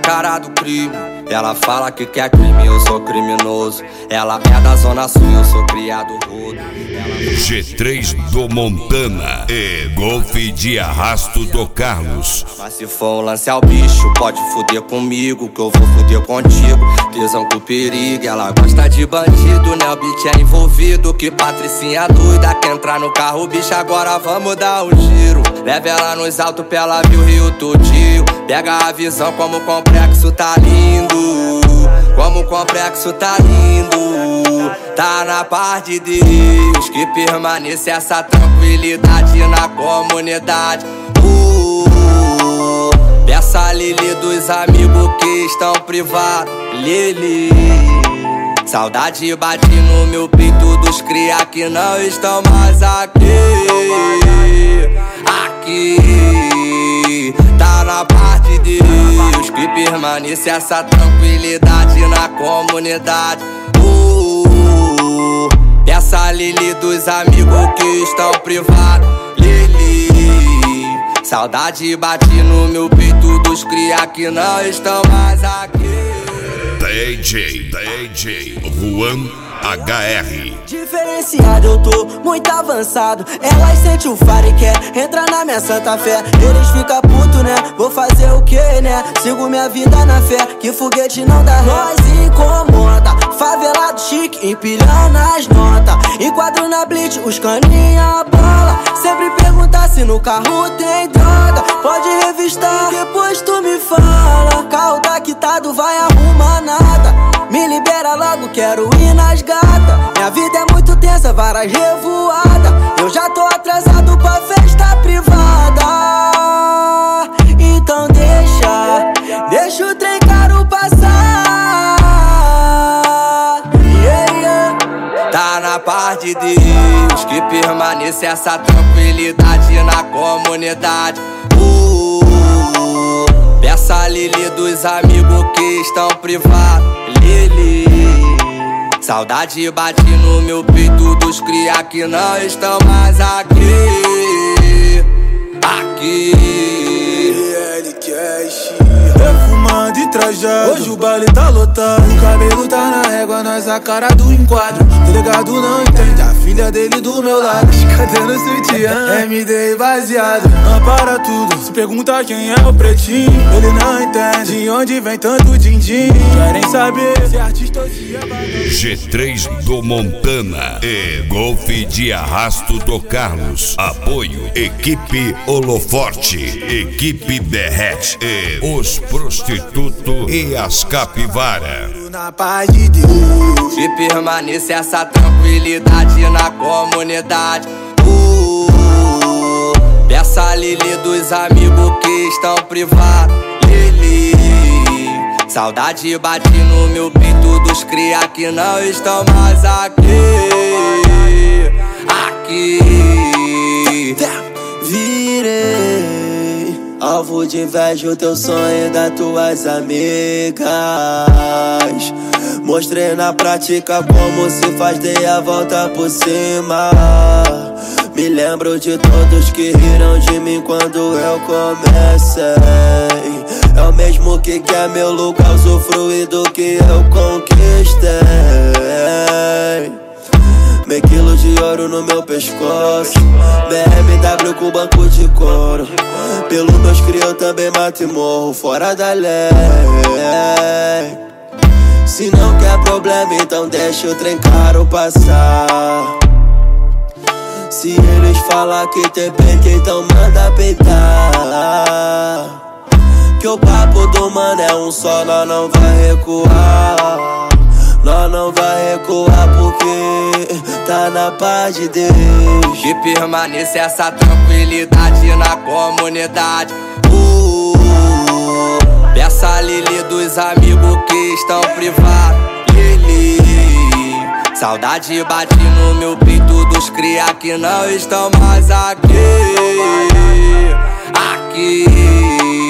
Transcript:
cara do crime. Ela fala que quer crime, eu sou criminoso. Ela é da zona sul, eu sou criado rodo. G3 do Montana e golfe de arrasto do Carlos. Mas se for um lance ao bicho, pode fuder comigo, que eu vou fuder contigo. Tesão com perigo, ela gosta de bandido, né? O beat é envolvido, que patricinha doida. Quer entrar no carro, bicho, agora vamos dar um giro. Leva ela nos altos pra ela ver o Rio todinho. Pega a visão como o complexo tá lindo. Como o complexo tá lindo. Tá na paz de Deus, que permaneça essa tranquilidade na comunidade. Peça a Lili dos amigos que estão privados. Lili, saudade bate no meu peito dos cria que não estão mais aqui. Aqui, tá na paz de Deus, que permaneça essa tranquilidade na comunidade. Peça a Lili dos amigos que estão privados. Lili, saudade bate no meu peito dos cria que não estão mais aqui. DJ Juan HR. Diferenciado, eu tô muito avançado. Elas sentem o faro e quer entrar na minha santa fé. Eles ficam puto, né? Vou fazer o que, né? Sigo minha vida na fé, que foguete não dá ré. Nós incomoda, favelado chique, empilhando as notas. Enquadro na blitz, os caninha bola. Sempre perguntar se no carro tem droga. Pode revistar, depois tu me fala. Carro tá quitado, vai arrumar nada. Me libera logo, quero ir nas gatas. Minha vida é muito tensa, várias revoadas. Eu já tô atrasado pra festa privada. Então deixa o trem caro passar. Tá na paz de Deus, que permaneça essa tranquilidade na comunidade. Peça a Lili dos amigos que estão privados. Lili, saudade bate no meu peito dos cria que não estão mais aqui. Aqui, perfumado e trajado, hoje o baile tá lotado. O cabelo tá na régua, nós a cara do enquadro. Delegado não entende, a filha dele do meu lado. Cadê no sutiã? MD baseado, não para tudo. Se pergunta quem é o pretinho, ele não entende de onde vem tanto din-din. Querem saber se é artista ou se é bagulho. G3 do Montana e golfe de arrasto do Carlos. Apoio Equipe Holoforte, Equipe Derrete e os prostitutos e as capivara. Na paz de Deus, que permaneça essa tranquilidade na comunidade. Peça a Lili dos amigos que estão privados. Lili, saudade bate no meu peito dos cria que não estão mais aqui. Aqui, virei alvo de inveja, o teu sonho das tuas amigas. Mostrei na prática como se faz, dei a volta por cima. Me lembro de todos que riram de mim quando eu comecei. É o mesmo que quer meu lugar usufruído que eu conquistei. Meio quilo de ouro no meu pescoço, BMW com banco de couro. Pelo meus cria eu também mato e morro fora da lei. Se não quer problema, então deixa o trem caro passar. Se eles falar que tem peito, então manda peitar. Que o papo do mano é um só, nós não vai recuar. Nós não vai recuar porque tá na paz de Deus. Que permaneça essa tranquilidade na comunidade. Peça a Lili dos amigos que estão privados. Lili, saudade bate no meu peito dos cria que não estão mais aqui. Aqui,